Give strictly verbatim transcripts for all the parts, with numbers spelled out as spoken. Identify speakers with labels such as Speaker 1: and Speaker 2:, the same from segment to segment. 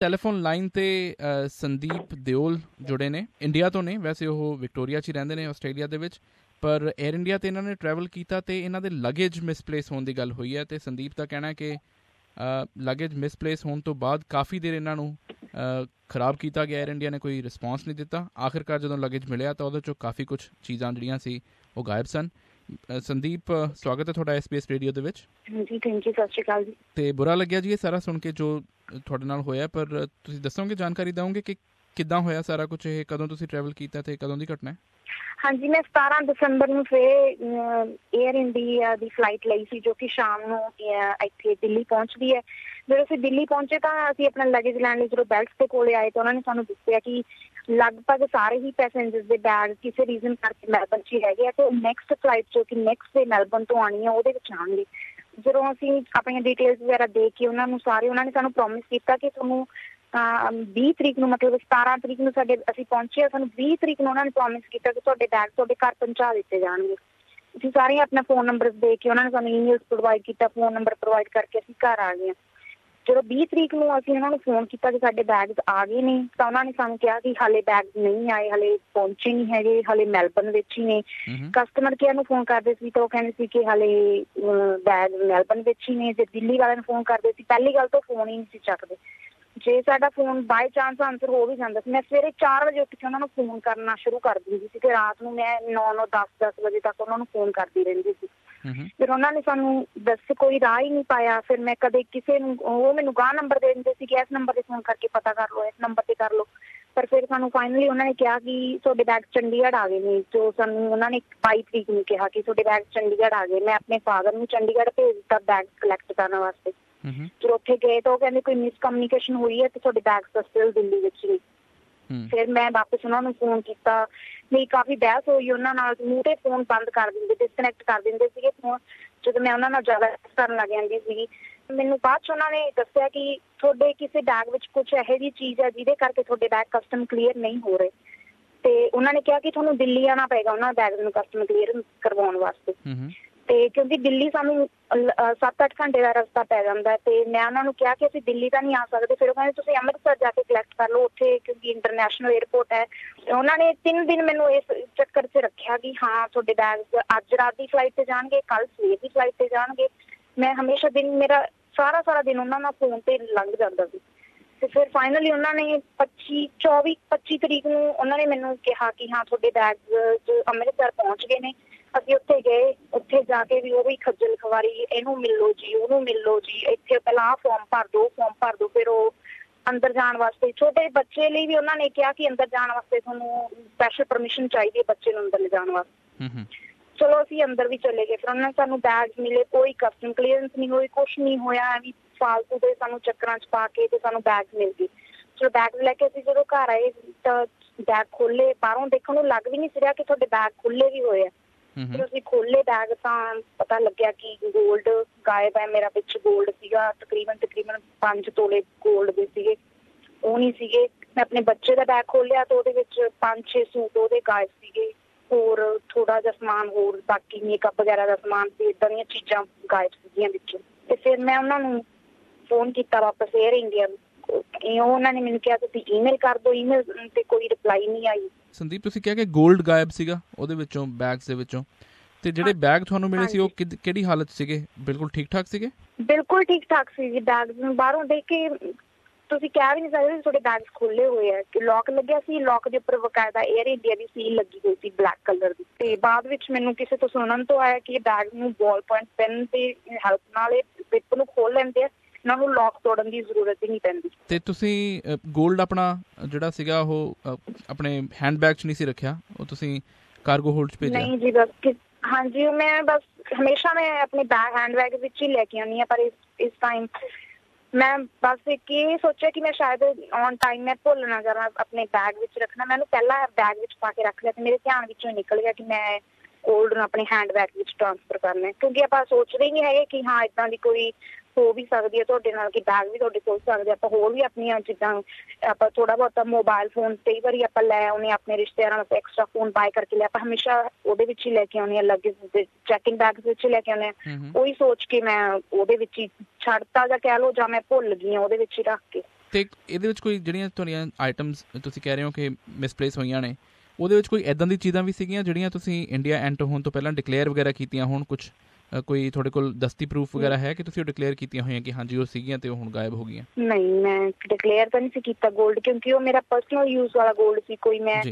Speaker 1: Telephone line ਤੇ ਸੰਦੀਪ ਦਿਓਲ ਜੁੜੇ ਨੇ, ਇੰਡੀਆ ਤੋਂ ਨੇ। ਵੈਸੇ ਉਹ ਵਿਕਟੋਰੀਆ 'ਚ ਹੀ ਰਹਿੰਦੇ ਨੇ, ਆਸਟ੍ਰੇਲੀਆ ਦੇ ਵਿੱਚ, ਪਰ ਏਅਰ ਇੰਡੀਆ 'ਤੇ ਇਹਨਾਂ ਨੇ ਟਰੈਵਲ ਕੀਤਾ ਅਤੇ ਇਹਨਾਂ ਦੇ ਲਗੇਜ ਮਿਸਪਲੇਸ ਹੋਣ ਦੀ ਗੱਲ ਹੋਈ ਹੈ। ਅਤੇ ਸੰਦੀਪ ਦਾ ਕਹਿਣਾ ਕਿ ਲਗੇਜ ਮਿਸਪਲੇਸ ਹੋਣ ਤੋਂ ਬਾਅਦ ਕਾਫੀ ਦੇਰ ਇਹਨਾਂ ਨੂੰ ਖਰਾਬ ਕੀਤਾ ਗਿਆ, ਏਅਰ ਇੰਡੀਆ ਨੇ ਕੋਈ ਰਿਸਪੌਂਸ ਨਹੀਂ ਦਿੱਤਾ। ਆਖਿਰਕਾਰ ਜਦੋਂ ਲਗੇਜ ਮਿਲਿਆ ਤਾਂ ਉਹਦੇ 'ਚੋਂ ਕਾਫੀ ਕੁਛ ਚੀਜ਼ਾਂ ਜਿਹੜੀਆਂ ਸੀ ਉਹ ਗਾਇਬ ਸਨ। ਸੰਦੀਪ, ਸਵਾਗਤ ਹੈ ਤੁਹਾਡਾ ਐਸ ਬੀ ਐਸ ਰੇਡੀਓ ਦੇ ਵਿੱਚ।
Speaker 2: ਹਾਂਜੀ, ਥੈਂਕ ਯੂ, ਸਤਿ ਸ਼੍ਰੀ ਅਕਾਲ ਜੀ।
Speaker 1: ਅਤੇ ਬੁਰਾ ਲੱਗਿਆ ਜੀ ਇਹ ਸਾਰਾ ਸੁਣ ਕੇ ਜੋ ਤੁਹਾਡੇ ਨਾਲ ਹੋਇਆ, ਪਰ ਤੁਸੀਂ ਦੱਸੋਗੇ, ਜਾਣਕਾਰੀ ਦਿਓਗੇ ਕਿ ਕਿੱਦਾਂ ਹੋਇਆ ਸਾਰਾ ਕੁਛ, ਇਹ ਕਦੋਂ ਤੁਸੀਂ ਟਰੈਵਲ ਕੀਤਾ ਅਤੇ ਕਦੋਂ ਦੀ ਘਟਨਾ ਹੈ?
Speaker 2: ਹਾਂਜੀ, ਮੈਂ ਸਤਾਰਾਂ ਦਸੰਬਰ ਨੂੰ ਫਿਰ ਏਅਰ ਇੰਡੀਆ ਦੀ ਫਲਾਈਟ ਲਈ ਸੀ, ਜੋ ਕਿ ਸ਼ਾਮ ਨੂੰ ਇੱਥੇ ਦਿੱਲੀ ਪਹੁੰਚਦੀ ਹੈ। ਜਦੋਂ ਅਸੀਂ ਦਿੱਲੀ ਪਹੁੰਚੇ ਤਾਂ ਅਸੀਂ ਆਪਣਾ ਲਗੇਜ ਲੈਣ ਲਈ ਜਦੋਂ ਬੈਲਟਸ ਦੇ ਕੋਲ ਆਏ ਤਾਂ ਉਹਨਾਂ ਨੇ ਸਾਨੂੰ ਦੱਸਿਆ ਕਿ ਲਗਭਗ ਸਾਰੇ ਹੀ ਪੈਸੇਂਜਰਸ ਦੇ ਬੈਗ ਕਿਸੇ ਰੀਜ਼ਨ ਕਰਕੇ ਮੈਲਬਨ 'ਚ ਹੀ ਹੈਗੇ ਆ, ਅਤੇ ਨੈਕਸਟ ਫਲਾਈਟ ਜੋ ਕਿ ਨੈਕਸਟ ਡੇ ਮੈਲਬਨ ਤੋਂ ਆਉਣੀ ਆ ਉਹਦੇ ਵਿੱਚ ਆਉਣਗੇ। ਜਦੋਂ ਅਸੀਂ ਆਪਣੀਆਂ ਡਿਟੇਲਸ ਵਗੈਰਾ ਦੇ ਕੇ ਉਹਨਾਂ ਨੂੰ ਸਾਰੇ, ਉਹਨਾਂ ਨੇ ਸਾਨੂੰ ਪ੍ਰੋਮਿਸ ਕੀਤਾ ਕਿ ਤੁਹਾਨੂੰ ਵੀਹ ਤਰੀਕ ਨੂੰ, ਮਤਲਬ ਸਤਾਰਾਂ ਤਰੀਕ ਨੂੰ ਸਾਡੇ ਅਸੀਂ ਪਹੁੰਚੇ, ਸਾਨੂੰ ਵੀਹ ਤਰੀਕ ਨੂੰ ਉਹਨਾਂ ਨੇ ਪ੍ਰੋਮਿਸ ਕੀਤਾ ਕਿ ਤੁਹਾਡੇ ਬੈਗ ਤੁਹਾਡੇ ਘਰ ਪਹੁੰਚਾ ਦਿੱਤੇ ਜਾਣਗੇ। ਅਸੀਂ ਸਾਰੇ ਆਪਣਾ ਫੋਨ ਨੰਬਰ ਦੇ ਕੇ ਉਹਨਾਂ ਨੇ ਸਾਨੂੰ ਈਮੇਲਸ ਪ੍ਰੋਵਾਈਡ ਕੀਤਾ, ਫੋਨ ਨੰਬਰ ਪ੍ਰੋਵਾਈਡ ਕਰਕੇ ਅਸੀਂ ਘਰ ਆ ਗਏ। ਜਦੋਂ ਵੀਹ ਤਰੀਕ ਨੂੰ ਅਸੀਂ ਉਹਨਾਂ ਨੂੰ ਫੋਨ ਕੀਤਾ ਕਿ ਸਾਡੇ ਬੈਗਸ ਆ ਗਏ ਨੇ, ਤਾਂ ਉਹਨਾਂ ਨੇ ਸਾਨੂੰ ਕਿਹਾ ਕਿ ਹਾਲੇ ਬੈਗ ਨਹੀਂ ਆਏ, ਹਾਲੇ ਪਹੁੰਚੇ ਨਹੀਂ ਹੈਗੇ, ਹਾਲੇ ਮੈਲਬਨ ਵਿੱਚ ਹੀ ਨੇ। ਕਸਟਮਰ ਕੇਅਰ ਨੂੰ ਫੋਨ ਕਰਦੇ ਸੀ ਤਾਂ ਉਹ ਕਹਿੰਦੇ ਸੀ ਕਿ ਹਾਲੇ ਬੈਗ ਮੈਲਬਨ ਵਿੱਚ ਹੀ ਨੇ। ਜੇ ਦਿੱਲੀ ਵਾਲਿਆਂ ਨੂੰ ਫੋਨ ਕਰਦੇ ਸੀ, ਪਹਿਲੀ ਗੱਲ ਤਾਂ ਫੋਨ ਹੀ ਨਹੀਂ ਸੀ ਚੱਕਦੇ। ਜੇ ਸਾਡਾ ਫੋਨ ਬਾਈ ਚਾਂਸ ਆਨਸਰ ਹੋ ਵੀ ਜਾਂਦਾ ਸੀ, ਮੈਂ ਸਵੇਰੇ ਚਾਰ ਵਜੇ ਉੱਠ ਕੇ ਉਹਨਾਂ ਨੂੰ ਫੋਨ ਕਰਨਾ ਸ਼ੁਰੂ ਕਰ ਦਿੰਦੀ ਸੀ, ਤੇ ਰਾਤ ਨੂੰ ਮੈਂ ਨੌ ਨੌ ਦਸ ਦਸ ਵਜੇ ਤੱਕ ਉਹਨਾਂ ਨੂੰ ਫੋਨ ਕਰਦੀ ਰਹਿੰਦੀ ਸੀ। ਫਿਰ ਉਹਨਾਂ ਨੇ ਸਾਨੂੰ ਦੱਸ ਕੋਈ ਰਾਹ ਹੀ ਨਹੀਂ ਪਾਇਆ। ਫਿਰ ਮੈਂ ਕਦੇ ਕਿਸੇ ਨੂੰ, ਉਹ ਮੈਨੂੰ ਗਾਹ ਨੰਬਰ ਦੇ ਦਿੰਦੇ ਸੀ ਕਿ ਇਸ ਨੰਬਰ ਤੇ ਫੋਨ ਕਰਕੇ ਪਤਾ ਕਰ ਲਓ, ਇਸ ਨੰਬਰ ਤੇ ਕਰ ਲਓ। ਪਰ ਫਿਰ ਸਾਨੂੰ ਫਾਈਨਲੀ ਉਹਨਾਂ ਨੇ ਕਿਹਾ ਕਿ ਤੁਹਾਡੇ ਬੈਗ ਚੰਡੀਗੜ੍ਹ ਆ ਗਏ ਨੇ। ਜੋ ਸਾਨੂੰ ਉਹਨਾਂ ਨੇ ਬਾਈ ਤਰੀਕ ਨੂੰ ਕਿਹਾ ਕਿ ਤੁਹਾਡੇ ਬੈਗ ਚੰਡੀਗੜ੍ਹ ਆ ਗਏ। ਮੈਂ ਆਪਣੇ ਫਾਦਰ ਨੂੰ ਚੰਡੀਗੜ੍ਹ ਭੇਜ ਦਿੱਤਾ ਬੈਗ ਕਲੈਕਟ ਕਰਨ ਵਾਸਤੇ। ਜਦੋਂ ਉੱਥੇ ਗਏ ਤਾਂ ਉਹ ਕਹਿੰਦੇ ਕੋਈ ਮਿਸਕਮਿਊਨੀਕੇਸ਼ਨ ਹੋਈ ਹੈ ਤੇ ਤੁਹਾਡੇ ਬੈਗ ਸਟਿਲ ਦਿੱਲੀ ਵਿੱਚ ਨੇ। ਫਿਰ ਮੈਂ ਵਾਪਸ ਉਹਨਾਂ ਨੂੰ ਫੋਨ ਕੀਤਾ, ਮੇਰੀ ਕਾਫੀ ਬਹਿਸ ਹੋਈ ਉਹਨਾਂ ਨਾਲ। ਮੂੰਹ ਤੇ ਫੋਨ ਬੰਦ ਕਰ ਦਿੰਦੇ, ਡਿਸਕਨੈਕਟ ਕਰ ਦਿੰਦੇ ਸੀਗੇ ਫੋਨ ਜਦੋਂ ਮੈਂ ਉਹਨਾਂ ਨਾਲ ਜ਼ਿਆਦਾ ਕਰਨ ਲੱਗ ਜਾਂਦੀ ਸੀਗੀ। ਮੈਨੂੰ ਬਾਅਦ 'ਚ ਉਹਨਾਂ ਨੇ ਦੱਸਿਆ ਕਿ ਤੁਹਾਡੇ ਕਿਸੇ ਬੈਗ ਵਿੱਚ ਕੁਛ ਇਹੋ ਜਿਹੀ ਚੀਜ਼ ਹੈ ਜਿਹਦੇ ਕਰਕੇ ਤੁਹਾਡੇ ਬੈਗ ਕਸਟਮ ਕਲੀਅਰ ਨਹੀਂ ਹੋ ਰਹੇ, ਤੇ ਉਹਨਾਂ ਨੇ ਕਿਹਾ ਕਿ ਤੁਹਾਨੂੰ ਦਿੱਲੀ ਆਉਣਾ ਪਏਗਾ ਉਹਨਾਂ ਬੈਗ ਨੂੰ ਕਸਟਮ ਕਲੀਅਰ ਕਰਵਾਉਣ ਵਾਸਤੇ। ਤੇ ਕਿਉਂਕਿ ਦਿੱਲੀ ਸਾਨੂੰ ਸੱਤ ਅੱਠ ਘੰਟੇ ਦਾ ਰਸਤਾ ਪੈ ਜਾਂਦਾ, ਤੇ ਮੈਂ ਉਹਨਾਂ ਨੂੰ ਕਿਹਾ ਕਿ ਅਸੀਂ ਦਿੱਲੀ ਤਾਂ ਨਹੀਂ ਆ ਸਕਦੇ। ਫਿਰ ਉਹ ਕਹਿੰਦੇ ਤੁਸੀਂ ਅੰਮ੍ਰਿਤਸਰ ਜਾ ਕੇ ਕਲੈਕਟ ਕਰ ਲਓ, ਉੱਥੇ ਕਿਉਂਕਿ ਇੰਟਰਨੈਸ਼ਨਲ ਏਅਰਪੋਰਟ ਹੈ। ਉਹਨਾਂ ਨੇ ਤਿੰਨ ਦਿਨ ਮੈਨੂੰ ਇਸ ਚੱਕਰ 'ਚ ਰੱਖਿਆ ਕਿ ਹਾਂ ਤੁਹਾਡੇ ਬੈਗ ਅੱਜ ਰਾਤ ਦੀ ਫਲਾਈਟ 'ਤੇ ਜਾਣਗੇ, ਕੱਲ੍ਹ ਸਵੇਰ ਦੀ ਫਲਾਈਟ 'ਤੇ ਜਾਣਗੇ। ਮੈਂ ਹਮੇਸ਼ਾ ਦਿਨ, ਮੇਰਾ ਸਾਰਾ ਸਾਰਾ ਦਿਨ ਉਹਨਾਂ ਨਾਲ ਫੋਨ 'ਤੇ ਲੰਘ ਜਾਂਦਾ ਸੀ। ਤੇ ਫਿਰ ਫਾਈਨਲੀ ਉਹਨਾਂ ਨੇ ਪੱਚੀ ਚੌਵੀ ਪੱਚੀ ਤਰੀਕ ਨੂੰ ਉਹਨਾਂ ਨੇ ਮੈਨੂੰ ਕਿਹਾ ਕਿ ਹਾਂ ਤੁਹਾਡੇ ਬੈਗ ਅੰਮ੍ਰਿਤਸਰ ਪਹੁੰਚ ਗਏ ਨੇ। ਅਸੀਂ ਉੱਥੇ ਗਏ, ਉੱਥੇ ਜਾ ਕੇ ਵੀ ਉਹ ਵੀ ਖੱਜਲ ਖਵਾਰੀ, ਇਹਨੂੰ ਮਿਲੋ ਜੀ, ਉਹਨੂੰ ਮਿਲੋ ਜੀ, ਇੱਥੇ ਪਹਿਲਾਂ ਆਹ ਫੋਰਮ ਭਰ ਦਿਓ, ਫੋਰਮ ਭਰ ਦਿਓ। ਫਿਰ ਉਹ ਅੰਦਰ ਜਾਣ ਵਾਸਤੇ, ਛੋਟੇ ਬੱਚੇ ਲਈ ਵੀ ਉਹਨਾਂ ਨੇ ਕਿਹਾ ਕਿ ਅੰਦਰ ਜਾਣ ਵਾਸਤੇ ਤੁਹਾਨੂੰ ਸਪੈਸ਼ਲ ਪਰਮਿਸ਼ਨ ਚਾਹੀਦੀ ਹੈ ਬੱਚੇ ਨੂੰ ਅੰਦਰ ਲਿਜਾਣ ਵਾਸਤੇ। ਚਲੋ ਅਸੀਂ ਅੰਦਰ ਵੀ ਚਲੇ ਗਏ। ਫਿਰ ਉਹਨਾਂ ਨੇ ਸਾਨੂੰ ਬੈਗ ਮਿਲੇ, ਕੋਈ ਕਸਟਮ ਕਲੀਅਰੈਂਸ ਨਹੀਂ ਹੋਈ, ਕੁਛ ਨਹੀਂ ਹੋਇਆ। ਐਵੇਂ ਫਾਲਤੂ ਦੇ ਸਾਨੂੰ ਚੱਕਰਾਂ 'ਚ ਪਾ ਕੇ ਤੇ ਸਾਨੂੰ ਬੈਗ ਮਿਲ ਗਏ। ਚਲੋ ਬੈਗ ਲੈ ਕੇ ਅਸੀਂ ਜਦੋਂ ਘਰ ਆਏ ਤਾਂ ਬੈਗ ਖੋਲੇ, ਬਾਹਰੋਂ ਦੇਖਣ ਨੂੰ ਲੱਗ ਵੀ ਨਹੀਂ ਸੀ ਰਿਹਾ ਕਿ ਤੁਹਾਡੇ ਬੈਗ ਖੁੱਲੇ ਵੀ ਹੋਏ ਆ। ਜਦੋਂ ਅਸੀਂ ਖੋਲੇ ਬੈਗ ਤਾਂ ਪਤਾ ਲੱਗਿਆ ਕਿ ਗੋਲਡ ਗਾਇਬ ਹੈ। ਮੇਰਾ ਵਿੱਚ ਗੋਲਡ ਸੀਗਾ, ਤਕਰੀਬਨ ਤਕਰੀਬਨ ਪੰਜ ਤੋਲੇ ਗੋਲਡ ਦੇ ਸੀਗੇ, ਉਹ ਨਹੀਂ ਸੀਗੇ। ਮੈਂ ਆਪਣੇ ਬੱਚੇ ਦਾ ਬੈਗ ਖੋਲਿਆ ਤਾਂ ਉਹਦੇ ਵਿੱਚ ਪੰਜ ਛੇ ਸੂਟ ਉਹਦੇ ਗਾਇਬ ਸੀਗੇ, ਹੋਰ ਥੋੜਾ ਜਿਹਾ ਸਮਾਨ, ਹੋਰ ਬਾਕੀ ਮੇਕਅਪ ਵਗੈਰਾ ਦਾ ਸਮਾਨ ਸੀ, ਏਦਾਂ ਦੀਆਂ ਚੀਜ਼ਾਂ ਗਾਇਬ ਸੀਗੀਆਂ ਵਿੱਚੋਂ। ਤੇ ਫਿਰ ਮੈਂ ਉਹਨਾਂ ਨੂੰ ਫੋਨ ਕੀਤਾ ਵਾਪਸ ਏਅਰ ਇੰਡੀਆ ਨੂੰ, ਉਹਨਾਂ ਨੇ ਮੈਨੂੰ ਕਿਹਾ ਤੁਸੀਂ ਈਮੇਲ ਕਰ ਦਿਓ। ਈਮੇਲ ਤੇ ਕੋਈ ਰਿਪਲਾਈ ਨਹੀਂ ਆਈ।
Speaker 1: ਸੰਦੀਪ, ਤੁਸੀਂ ਕਿਹਾ ਕਿ ਗੋਲਡ ਗਾਇਬ ਸੀਗਾ ਉਹਦੇ ਵਿੱਚੋਂ, ਬੈਗਸ ਦੇ ਵਿੱਚੋਂ, ਤੇ ਜਿਹੜੇ ਬੈਗ ਤੁਹਾਨੂੰ ਮਿਲੇ ਸੀ ਉਹ ਕਿਹੜੀ ਹਾਲਤ ਸੀਗੇ? ਬਿਲਕੁਲ ਠੀਕ ਠਾਕ ਸੀਗੇ? ਬਿਲਕੁਲ ਠੀਕ ਠਾਕ ਸੀ ਜੀ। ਬੈਗ ਬਾਹਰੋਂ ਦੇਖ ਕੇ ਤੁਸੀਂ ਕਹਿ ਵੀ ਨਹੀਂ ਸਕਦੇ ਤੁਹਾਡੇ ਬੈਗ ਖੁੱਲੇ ਹੋਏ ਆ। ਲੌਕ ਲੱਗਿਆ ਸੀ, ਲੌਕ ਦੇ ਉੱਪਰ ਬਕਾਇਦਾ ਏਅਰ ਇੰਡੀਆ ਦੀ ਸੀਲ ਲੱਗੀ ਹੋਈ ਸੀ ਬਲੈਕ ਕਲਰ ਦੀ। ਤੇ ਬਾਅਦ ਵਿੱਚ ਮੈਨੂੰ ਕਿਸੇ ਤੋਂ ਸੁਣਨ ਤੋਂ ਆਇਆ ਕਿ ਬੈਗ ਨੂੰ ਬਾਲ ਪੁਆਇੰਟ ਪੈਨ ਦੀ ਹੈਲਪ ਨਾਲ ਇਹ ਜ਼ਿਪ ਨੂੰ ਖੋਲ ਲੈਂਦੇ ਆ, ਇਹਨਾਂ ਨੂੰ ਲੌਕ ਤੋੜਨ ਦੀ ਜ਼ਰੂਰਤ ਹੀ ਨਹੀਂ ਪੈਂਦੀ। ਤੇ ਤੁਸੀਂ ਗੋਲਡ ਆਪਣਾ ਜਿਹੜਾ ਸੀਗਾ ਉਹ ਆਪਣੇ ਹੈਂਡ ਬੈਗ 'ਚ ਨਹੀਂ ਸੀ ਰੱਖਿਆ, ਉਹ ਤੁਸੀਂ ਕਾਰਗੋ ਹੋਲਡ 'ਚ ਭੇਜਿਆ? ਨਹੀਂ ਜੀ, ਬਸ ਹਾਂਜੀ, ਮੈਂ ਬਸ ਹਮੇਸ਼ਾ ਮੈਂ ਆਪਣੇ ਬੈਗ ਹੈਂਡ ਬੈਗ ਵਿੱਚ ਹੀ ਲੈ ਕੇ ਆਉਂਦੀ ਹਾਂ, ਪਰ ਇਸ ਇਸ ਟਾਈਮ ਮੈਂ ਬਸ ਇੱਕ ਇਹ ਸੋਚਿਆ ਕਿ ਮੈਂ ਸ਼ਾਇਦ ਔਨ ਟਾਈਮ ਮੈਂ ਭੁੱਲ ਨਾ ਜਾਵਾਂ ਆਪਣੇ ਬੈਗ ਵਿੱਚ ਰੱਖਣਾ। ਮੈਨੂੰ ਪਹਿਲਾਂ ਬੈਗ ਵਿੱਚ ਪਾ ਕੇ ਰੱਖ ਲਿਆ ਤੇ ਮੇਰੇ ਧਿਆਨ ਵਿੱਚੋਂ ਨਿਕਲ ਗਿਆ ਕਿ ਮੈਂ ਗੋਲਡ ਨੂੰ ਆਪਣੇ ਹੈਂਡ ਬੈਗ ਵਿੱਚ ਟਰਾਂਸਫਰ ਕਰਨਾ, ਕਿਉਂਕਿ ਆਪਾਂ ਸੋਚਦੇ ਹੀ ਨਹੀਂ ਹੈਗੇ ਕਿ ਹਾਂ ਏਦਾਂ ਦੀ ਕੋਈ ਹੋ ਵੀ ਸਕਦੀ ਹੈ ਤੁਹਾਡੇ ਨਾਲ, ਕਿ ਬੈਗ ਵੀ ਤੁਹਾਡੇ ਕੋਲ ਸਕਦੇ। ਆਪਾਂ ਹੋਰ ਵੀ ਆਪਣੀਆਂ ਜਿੱਦਾਂ ਆਪਾਂ ਥੋੜਾ ਬਹੁਤਾ ਮੋਬਾਇਲ ਫੋਨ ਕਈ ਵਾਰੀ ਆਪਾਂ ਲੈ ਆਉਂਦੇ ਹਾਂ ਆਪਣੇ ਰਿਸ਼ਤੇਦਾਰਾਂ ਵਾਸਤੇ, ਐਕਸਟਰਾ ਫੋਨ ਬਾਏ ਕਰਕੇ ਲਿਆ, ਆਪਾਂ ਹਮੇਸ਼ਾ ਉਹਦੇ ਵਿੱਚ ਹੀ ਲੈ ਕੇ ਆਉਂਦੇ ਹਾਂ, ਲਗੇਜ ਦੇ ਚੈਕਿੰਗ ਬੈਗ ਵਿੱਚ ਹੀ ਲੈ ਕੇ ਆਉਂਦੇ ਹਾਂ। ਉਹੀ ਸੋਚ ਕੇ ਮੈਂ ਉਹਦੇ ਵਿੱਚ ਹੀ ਛੱਡਤਾ, ਜਾਂ ਕਹਿ ਲਓ ਜਾਂ ਮੈਂ ਭੁੱਲ ਗਈ ਹਾਂ ਉਹਦੇ ਵਿੱਚ ਹੀ ਰੱਖ ਕੇ। ਤੇ ਇਹਦੇ ਵਿੱਚ ਕੋਈ ਜਿਹੜੀਆਂ ਤੁਹਾਡੀਆਂ ਆਈਟਮਸ ਤੁਸੀਂ ਕਹਿ ਰਹੇ ਹੋ ਕਿ ਮਿਸਪਲੇਸ ਹੋਈਆਂ ਨੇ, ਉਹਦੇ ਵਿੱਚ ਕੋਈ ਇੱਦਾਂ ਦੀ ਚੀਜ਼ਾਂ ਵੀ ਸੀਗੀਆਂ ਜਿਹੜੀਆਂ ਤੁਸੀਂ ਇੰਡੀਆ ਐਂਟਰ ਹੋਣ ਤੋਂ ਪਹਿਲਾਂ ਡਿਕਲੇਅਰ ਵਗੈਰਾ ਕੀਤੀਆਂ ਹੋਣ? ਕੁਛ ਕੋਈ ਤੁਹਾਡੇ ਕੋਲ ਦਸਤੀ ਪ੍ਰੂਫ ਵਗੈਰਾ ਹੈ ਕਿ ਤੁਸੀਂ ਉਹ ਡਿਕਲੇਅਰ ਕੀਤੀਆਂ ਹੋਈਆਂ ਕਿ ਹਾਂਜੀ ਉਹ ਸੀਗੀਆਂ ਤੇ ਉਹ ਹੁਣ ਗਾਇਬ ਹੋ ਗਈਆਂ?
Speaker 2: ਨਹੀਂ, ਮੈਂ ਡਿਕਲੇਅਰ ਤਾਂ ਨਹੀਂ ਸੀ ਕੀਤਾ ਗੋਲਡ, ਕਿਉਂਕਿ ਉਹ ਮੇਰਾ ਪਰਸਨਲ ਯੂਜ਼ ਵਾਲਾ ਗੋਲਡ ਸੀ। ਕੋਈ ਮੈਂ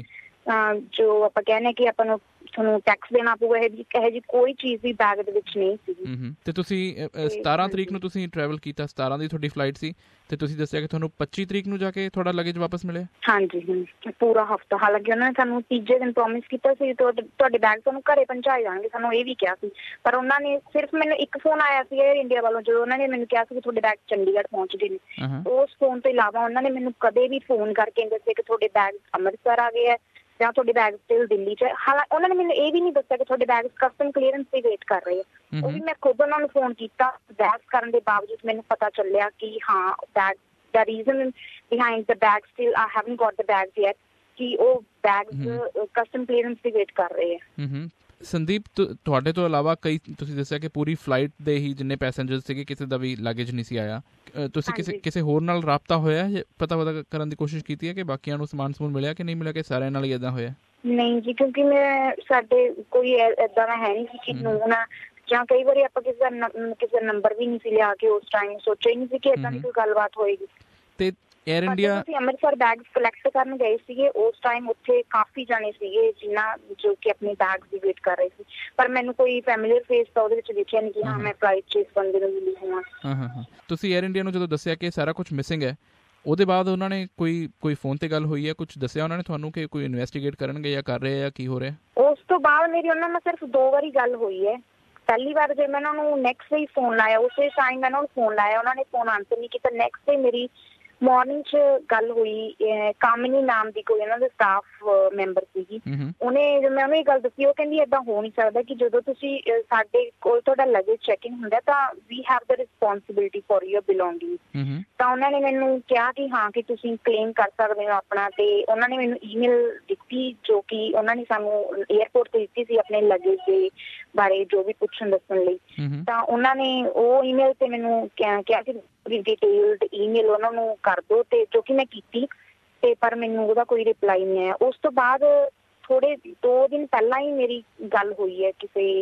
Speaker 2: ਜੋ ਆਪਾਂ ਕਹਿੰਦੇ ਕਿ ਆਪਾਂ ਨੂੰ ਤੁਹਾਨੂੰ ਟੈਕਸ ਦੇਣਾ ਪਊਗਾ, ਇਹ ਜੀ ਇਹੋ ਜਿਹੀ ਕੋਈ ਚੀਜ਼ ਵੀ ਬੈਗ ਦੇ ਵਿੱਚ ਨਹੀਂ ਸੀਗੀ।
Speaker 1: ਤੇ ਤੁਸੀਂ ਸਤਾਰਾਂ ਤਰੀਕ ਨੂੰ ਤੁਸੀਂ ਟਰੈਵਲ ਕੀਤਾ, ਸਤਾਰਾਂ ਦੀ ਤੁਹਾਡੀ ਫਲਾਈਟ ਸੀ, ਤੇ ਤੁਸੀਂ ਦੱਸਿਆ ਕਿ ਤੁਹਾਨੂੰ ਪੱਚੀ ਤਰੀਕ ਨੂੰ ਜਾ ਕੇ ਤੁਹਾਡਾ ਲਗੇਜ ਵਾਪਸ ਮਿਲਿਆ?
Speaker 2: ਹਾਂਜੀ, ਪੂਰਾ ਹਫ਼ਤਾ। ਹਾਲਾਂਕਿ ਉਹਨਾਂ ਨੇ ਸਾਨੂੰ ਤੀਜੇ ਦਿਨ ਪ੍ਰੋਮਿਸ ਕੀਤਾ ਸੀ ਤੁਹਾਡੇ ਬੈਗ ਤੁਹਾਨੂੰ ਘਰੇ ਪਹੁੰਚਾਏ ਜਾਣਗੇ, ਸਾਨੂੰ ਇਹ ਵੀ ਕਿਹਾ ਸੀ। ਪਰ ਉਹਨਾਂ ਨੇ ਸਿਰਫ ਮੈਨੂੰ ਇੱਕ ਫੋਨ ਆਇਆ ਸੀ ਏਅਰ ਇੰਡੀਆ ਵੱਲੋਂ, ਜਦੋਂ ਉਹਨਾਂ ਨੇ ਮੈਨੂੰ ਕਿਹਾ ਸੀ ਕਿ ਤੁਹਾਡੇ ਬੈਗ ਚੰਡੀਗੜ੍ਹ ਪਹੁੰਚ ਗਏ ਨੇ। ਉਸ ਫੋਨ ਤੋਂ ਇਲਾਵਾ ਉਹਨਾਂ ਨੇ ਮੈਨੂੰ ਕਦੇ ਵੀ ਫੋਨ ਕਰਕੇ ਦੱਸਿਆ ਕਿ ਤੁਹਾਡੇ ਬੈਗ ਅੰਮ੍ਰਿਤਸਰ ਆ ਗਏ ਹੈ ਜਾਂ ਤੁਹਾਡੇ ਬੈਗ ਸਟਿਲ ਦਿੱਲੀ 'ਚ। ਹਾਲਾਂਕਿ ਉਹਨਾਂ ਨੇ ਮੈਨੂੰ ਇਹ ਵੀ ਨਹੀਂ ਦੱਸਿਆ ਕਿ ਤੁਹਾਡੇ ਬੈਗ ਕਸਟਮ ਕਲੀਅਰੈਂਸ ਦੀ ਵੇਟ ਕਰ ਰਹੇ ਆ। ਉਹ ਵੀ ਮੈਂ ਖੁਦ ਉਹਨਾਂ ਨੂੰ ਫੋਨ ਕੀਤਾ, ਬੈਗ ਕਰਨ ਦੇ ਬਾਵਜੂਦ ਮੈਨੂੰ ਪਤਾ ਚੱਲਿਆ ਕਿ ਹਾਂ ਬੈਗ ਦਾ reason behind the bag still I haven't got the bags yet, ਕਿ ਉਹ ਬੈਗਸ ਕਸਟਮ ਕਲੀਅਰੈਂਸ ਦੀ ਵੇਟ ਕਰ ਰਹੇ ਆ।
Speaker 1: ਸੰਦੀਪ, ਤੁਹਾਡੇ ਤੋਂ ਇਲਾਵਾ ਕਈ ਤੁਸੀਂ ਦੱਸਿਆ ਕਿ ਪੂਰੀ ਫਲਾਈਟ ਦੇ ਹੀ ਜਿੰਨੇ ਪੈਸੇਂਜਰ ਸੀਗੇ ਕਿਸੇ ਦਾ ਵੀ ਲਗੇਜ ਨਹੀਂ ਸੀ ਆਇਆ। ਤੁਸੀਂ ਕਿਸੇ ਕਿਸੇ ਹੋਰ ਨਾਲ ਰਾਬਤਾ ਹੋਇਆ, ਪਤਾ ਪਤਾ ਕਰਨ ਦੀ ਕੋਸ਼ਿਸ਼ ਕੀਤੀ ਹੈ ਕਿ ਬਾਕੀਆਂ ਨੂੰ ਸਮਾਨ ਸਮੂਨ ਮਿਲਿਆ ਕਿ ਨਹੀਂ ਮਿਲਿਆ, ਕਿ ਸਾਰਿਆਂ ਨਾਲ ਹੀ ਏਦਾਂ ਹੋਇਆ?
Speaker 2: ਨਹੀਂ ਜੀ, ਕਿਉਂਕਿ ਮੈਂ ਸਾਡੇ ਕੋਈ ਏਦਾਂ ਦਾ ਹੈ ਨਹੀਂ ਸੀ ਕਿ ਨੂੰਹ ਨਾ, ਜਾਂ ਕਈ ਵਾਰੀ ਆਪਾਂ ਕਿਸੇ ਦਾ ਕਿਸੇ ਦਾ ਨੰਬਰ ਵੀ ਨਹੀਂ ਸੀ ਲਿਆ ਕੇ ਉਸ ਟਾਈਮ ਸੋਚਿਆ ਹੀ ਨਹੀਂ ਸੀ ਕਿ ਏਦਾਂ ਦੀ ਕੋਈ ਗੱਲਬਾਤ ਹੋਏਗੀ।
Speaker 1: ਤੇ ਏਅਰ ਇੰਡੀਆ
Speaker 2: ਅਸੀਂ ਅੰਮ੍ਰਿਤਸਰ ਬੈਗ ਕਲੈਕਟ ਕਰਨ ਗਏ ਸੀਗੇ, ਉਸ ਟਾਈਮ ਉੱਥੇ ਕਾਫੀ ਜਾਣੇ ਸੀਗੇ ਜਿਨ੍ਹਾਂ ਜੋ ਕਿ ਆਪਣੇ ਬੈਗ ਦੀ ਵੇਟ ਕਰ ਰਹੇ ਸੀ, ਪਰ ਮੈਨੂੰ ਕੋਈ ਫੈਮਿਲੀਅਰ ਫੇਸ ਤਾਂ ਉਹਦੇ ਵਿੱਚ ਦੇਖਿਆ ਨਹੀਂ ਕਿ ਹਾਂ ਮੈਂ ਫਲਾਈਟ 'ਚ ਇਸ ਬੰਦੇ ਨੂੰ ਮਿਲੀ ਹਾਂ। ਹਾਂ
Speaker 1: ਹਾਂ ਤੁਸੀਂ ਏਅਰ ਇੰਡੀਆ ਨੂੰ ਜਦੋਂ ਦੱਸਿਆ ਕਿ ਸਾਰਾ ਕੁਝ ਮਿਸਿੰਗ ਹੈ, ਉਹਦੇ ਬਾਅਦ ਉਹਨਾਂ ਨੇ ਕੋਈ ਕੋਈ ਫੋਨ ਤੇ ਗੱਲ ਹੋਈ ਹੈ, ਕੁਝ ਦੱਸਿਆ ਉਹਨਾਂ ਨੇ ਤੁਹਾਨੂੰ ਕਿ ਕੋਈ ਇਨਵੈਸਟੀਗੇਟ ਕਰਨਗੇ ਜਾਂ ਕਰ ਰਹੇ ਆ, ਕੀ ਹੋ ਰਿਹਾ?
Speaker 2: ਉਸ ਤੋਂ ਬਾਅਦ ਮੇਰੀ ਉਹਨਾਂ ਨਾਲ ਸਿਰਫ ਦੋ ਵਾਰੀ ਗੱਲ ਹੋਈ ਹੈ। ਪਹਿਲੀ ਵਾਰ ਜੇ ਮੈਂ ਉਹਨਾਂ ਨੂੰ ਨੈਕਸਟ ਡੇ ਫੋਨ ਲਾਇਆ, ਉਸੇ ਟਾਈਮ ਮੈਂ ਉਹਨਾਂ ਨੂੰ ਫੋਨ ਲਾਇਆ, ਉਹਨਾਂ ਨੇ ਫੋਨ ਆਨਸਰ ਨਹੀਂ ਕੀਤਾ। ਨੈਕਸਟ ਡੇ ਮੇਰੀ ਮਾਰਨਿੰਗ 'ਚ ਗੱਲ ਹੋਈ, ਕਾਮਨੀ ਨਾਮ ਦੀ ਕੋਈ ਉਹਨਾਂ ਦੇ ਸਟਾਫ ਮੈਂਬਰ ਸੀਗੀ, ਉਹਨੇ ਮੈਂ ਉਹਨੂੰ ਇਹ ਗੱਲ ਦੱਸੀ, ਉਹ ਕਹਿੰਦੀ ਏਦਾਂ ਹੋ ਨਹੀਂ ਸਕਦਾ ਕਿ ਜਦੋਂ ਤੁਸੀਂ ਸਾਡੇ ਕੋਲ ਤੁਹਾਡਾ ਲਗੇਜ ਚੈਕਿੰਗ ਹੁੰਦਾ ਤਾਂ ਵੀ have the responsibility for your belonging. ਤਾਂ ਉਹਨਾਂ ਨੇ ਮੈਨੂੰ ਕਿਹਾ ਕਿ ਹਾਂ ਕਿ ਤੁਸੀਂ ਕਲੇਮ ਕਰ ਸਕਦੇ ਹੋ ਆਪਣਾ, ਤੇ ਉਹਨਾਂ ਨੇ ਮੈਨੂੰ ਈਮੇਲ ਦਿੱਤੀ ਜੋ ਕਿ ਉਹਨਾਂ ਨੇ ਸਾਨੂੰ ਏਅਰਪੋਰਟ ਤੇ ਦਿੱਤੀ ਸੀ ਆਪਣੇ ਲਗੇਜ ਦੇ ਬਾਰੇ ਜੋ ਵੀ ਪੁੱਛਣ ਦੱਸਣ ਲਈ। ਤਾਂ ਉਹਨਾਂ ਨੇ ਉਹ ਈਮੇਲ ਤੇ ਮੈਨੂੰ ਕਿਹਾ ਕਿ ਡਿਟੇਲਡ ਈਮੇਲ ਉਹਨਾਂ ਨੂੰ ਕਰ ਦਿਓ, ਤੇ ਜੋ ਕਿ ਮੈਂ ਕੀਤੀ, ਤੇ ਪਰ ਮੈਨੂੰ ਉਹਦਾ ਕੋਈ ਰਿਪਲਾਈ ਨਹੀਂ ਆਇਆ। ਉਸ ਤੋਂ ਬਾਅਦ ਥੋੜੇ ਦੋ ਦਿਨ ਪਹਿਲਾਂ ਹੀ ਮੇਰੀ ਗੱਲ ਹੋਈ ਹੈ ਕਿਸੇ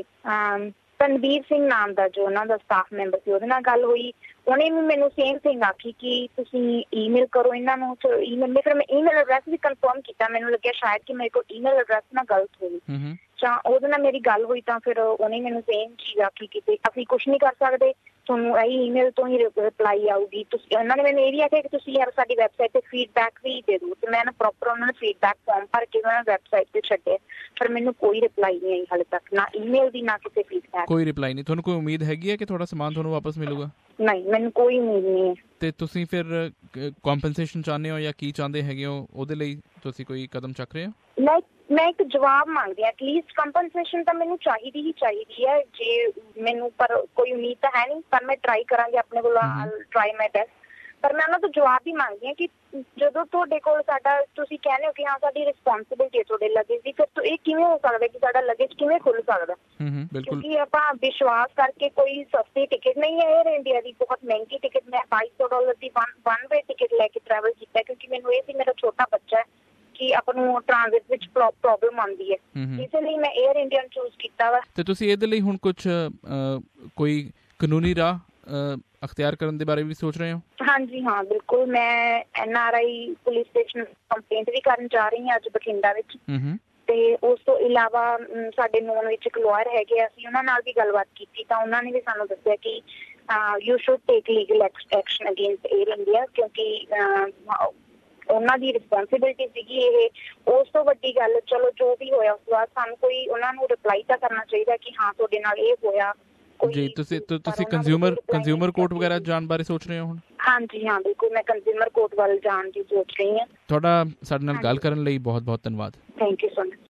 Speaker 2: ਤਨਵੀਰ ਸਿੰਘ ਨਾਮ ਦਾ ਜੋ ਉਹਨਾਂ ਦਾ ਸਟਾਫ ਮੈਂਬਰ ਸੀ, ਉਹਦੇ ਨਾਲ ਗੱਲ ਹੋਈ। ਉਹਨੇ ਵੀ ਮੈਨੂੰ ਸੇਮ ਥਿੰਗ ਆਖੀ ਕਿ ਤੁਸੀਂ ਈਮੇਲ ਕਰੋ ਇਹਨਾਂ ਨੂੰ। ਈਮੇਲ ਫਿਰ ਮੈਂ ਈਮੇਲ ਐਡਰੈਸ ਵੀ ਕਨਫਰਮ ਕੀਤਾ, ਮੈਨੂੰ ਲੱਗਿਆ ਸ਼ਾਇਦ ਕਿ ਮੇਰੇ ਕੋਲ ਈਮੇਲ ਐਡਰੈਸ ਨਾਲ ਗਲਤ ਹੋਈ, ਜਾਂ ਉਹਦੇ ਨਾਲ ਮੇਰੀ ਗੱਲ ਹੋਈ। ਤਾਂ ਫਿਰ ਉਹਨੇ ਮੈਨੂੰ ਸੇਮ ਚੀਜ਼ ਆਖੀ ਕਿ ਅਸੀਂ ਕੁਛ ਨਹੀਂ ਕਰ ਸਕਦੇ, ਤੁਹਾਨੂੰ ਇਹੀ ਈਮੇਲ ਤੋਂ ਹੀ ਰਿਪਲਾਈ ਆਊਗੀ। ਤੁਸੀਂ ਉਹਨਾਂ ਨੇ ਮੈਨੂੰ ਇਹ ਵੀ ਆਖਿਆ ਕਿ ਤੁਸੀਂ ਯਾਰ ਸਾਡੀ ਵੈਬਸਾਈਟ ਤੇ ਫੀਡਬੈਕ ਵੀ ਦੇ ਦਿਓ, ਤੇ ਮੈਂ ਨਾ ਪ੍ਰੋਪਰ ਉਹਨਾਂ ਨੇ ਫੀਡਬੈਕ ਫਾਰਮ ਭਰ ਕੇ ਉਹਨਾਂ ਨੇ ਵੈਬਸਾਈਟ ਤੇ ਛੱਡਿਆ, ਪਰ ਮੈਨੂੰ ਕੋਈ ਰਿਪਲਾਈ ਨਹੀਂ ਆਈ ਹਾਲੇ ਤੱਕ, ਨਾ ਈਮੇਲ ਦੀ ਨਾ ਕਿਸੇ ਫੀਡਬੈਕ।
Speaker 1: ਕੋਈ ਰਿਪਲਾਈ ਨਹੀਂ? ਤੁਹਾਨੂੰ ਕੋਈ ਉਮੀਦ ਹੈਗੀ ਹੈ ਕਿ ਤੁਹਾਡਾ ਸਮਾਨ ਤੁਹਾਨੂੰ ਵਾਪਸ ਮਿਲੂਗਾ?
Speaker 2: ਨਹੀਂ, ਮੈਨੂੰ ਕੋਈ ਉਮੀਦ ਨਹੀਂ ਹੈ।
Speaker 1: ਤੇ ਤੁਸੀਂ ਫਿਰ ਕੰਪਨਸੇਸ਼ਨ ਚਾਹੁੰਦੇ ਹੋ ਜਾਂ ਕੀ ਚਾਹੁੰਦੇ ਹੈਗੇ ਹੋ, ਉਹਦੇ ਲਈ ਤੁਸੀਂ ਕੋਈ ਕਦਮ ਚੱਕ ਰਹੇ ਹੋ?
Speaker 2: ਮੈਂ ਮੈਂ ਇੱਕ ਜਵਾਬ ਮੰਗਦੀ ਹਾਂ, ਐਟਲੀਸਟ ਕੰਪਨਸੇਸ਼ਨ ਤਾਂ ਮੈਨੂੰ ਚਾਹੀਦੀ ਹੀ ਚਾਹੀਦੀ ਹੈ ਜੇ ਮੈਨੂੰ, ਪਰ ਕੋਈ ਉਮੀਦ ਤਾਂ ਹੈ ਨਹੀਂ, ਪਰ ਮੈਂ ਟਰਾਈ ਕਰਾਂਗੀ ਆਪਣੇ ਕੋਲ, ਟਰਾਈ ਮਾਈ ਬੈਸਟ। ਪਰ ਮੈਂ ਉਹਨਾਂ ਤੋਂ ਜਵਾਬ ਵੀ ਮੰਗਦੀ ਹਾਂ ਕਿ ਜਦੋਂ ਤੁਹਾਡੇ ਕੋਲ ਸਾਡਾ ਤੁਸੀਂ ਕਹਿੰਦੇ ਹੋ ਕਿ ਹਾਂ ਸਾਡੀ ਰਿਸਪੋਂਸਿਬਿਲਿਟੀ ਹੈ ਤੁਹਾਡੇ ਲਗੇਜ ਦੀ, ਫਿਰ ਇਹ ਕਿਵੇਂ ਹੋ ਸਕਦਾ ਕਿ ਸਾਡਾ ਲਗੇਜ ਕਿਵੇਂ ਖੁੱਲ ਸਕਦਾ? ਕਿਉਂਕਿ ਆਪਾਂ ਵਿਸ਼ਵਾਸ ਕਰਕੇ, ਕੋਈ ਸਸਤੀ ਟਿਕਟ ਨਹੀਂ ਹੈ ਏਅਰ ਇੰਡੀਆ ਦੀ, ਬਹੁਤ ਮਹਿੰਗੀ ਟਿਕਟ, ਮੈਂ ਬਾਈ ਸੌ ਡਾਲਰ ਦੀ ਵਨ ਵਨ ਵੇ ਟਿਕਟ ਲੈ ਕੇ ਟਰੈਵਲ ਕੀਤਾ, ਕਿਉਂਕਿ ਮੈਨੂੰ ਇਹ ਸੀ ਮੇਰਾ ਛੋਟਾ ਬੱਚਾ ਹੈ ਕਿ ਆਪਾਂ ਨੂੰ ਟ੍ਰਾਂਜ਼ਿਟ ਵਿੱਚ ਪ੍ਰੋਬਲਮ ਆਉਂਦੀ ਹੈ, ਇਸ ਲਈ ਮੈਂ ਏਅਰ ਇੰਡੀਆ ਨੂੰ ਚੂਜ਼ ਕੀਤਾ ਵਾ।
Speaker 1: ਤੇ ਤੁਸੀਂ ਇਹਦੇ ਲਈ ਹੁਣ ਕੁਝ ਕੋਈ ਕਾਨੂੰਨੀ ਰਾਹ ਅਖਤਿਆਰ ਕਰਨ ਦੇ ਬਾਰੇ ਵੀ ਸੋਚ ਰਹੇ ਹੋ? ਹਾਂਜੀ
Speaker 2: ਹਾਂ, ਬਿਲਕੁਲ। ਮੈਂ N R I police station complaint ਵੀ ਕਰਨ ਜਾ ਰਹੀ ਹਾਂ ਅੱਜ ਬਠਿੰਡਾ ਵਿੱਚ, ਤੇ ਉਸ ਤੋਂ ਇਲਾਵਾ ਸਾਡੇ ਨੋਨ ਵਿੱਚ ਇੱਕ ਲਾਇਰ ਹੈਗੇ, ਅਸੀਂ ਉਹਨਾਂ ਨਾਲ ਵੀ ਗੱਲਬਾਤ ਕੀਤੀ, ਤਾਂ ਉਹਨਾਂ ਨੇ ਵੀ ਸਾਨੂੰ ਦੱਸਿਆ ਕਿ you should take legal action against Air India, ਕਿਉਂਕਿ ਉਹਨਾਂ ਦੀ ਰਿਸਪੋਂਸਿਬਿਲਿਟੀ ਸੀਗੀ ਇਹ। ਉਸ ਤੋਂ ਵੱਡੀ ਗੱਲ, ਚਲੋ ਜੋ ਵੀ ਹੋਇਆ ਉਸ ਤੋਂ ਬਾਅਦ ਸਾਨੂੰ ਕੋਈ ਉਹਨਾਂ ਨੂੰ ਰਿਪਲਾਈ ਤਾਂ ਕਰਨਾ ਚਾਹੀਦਾ ਕਿ ਹਾਂ ਤੁਹਾਡੇ ਨਾਲ ਇਹ ਹੋਇਆ। ਜੀ, ਤੁਸੀਂ ਤੁਸੀਂ ਕੰਜ਼ਿਊਮਰ ਕੰਜ਼ਿਊਮਰ ਕੋਰਟ ਵਗੈਰਾ ਜਾਣ ਬਾਰੇ ਸੋਚ ਰਹੇ ਹੋ ਹੁਣ? ਹਾਂਜੀ ਹਾਂ, ਬਿਲਕੁਲ, ਮੈਂ ਕੰਜ਼ਿਊਮਰ ਕੋਰਟ ਵੱਲ ਜਾਣ ਦੀ ਸੋਚ ਰਹੀ ਹਾਂ।
Speaker 1: ਤੁਹਾਡਾ ਸਾਡੇ ਨਾਲ ਗੱਲ ਕਰਨ ਲਈ ਬਹੁਤ ਬਹੁਤ ਧੰਨਵਾਦ।
Speaker 2: Thank you so much.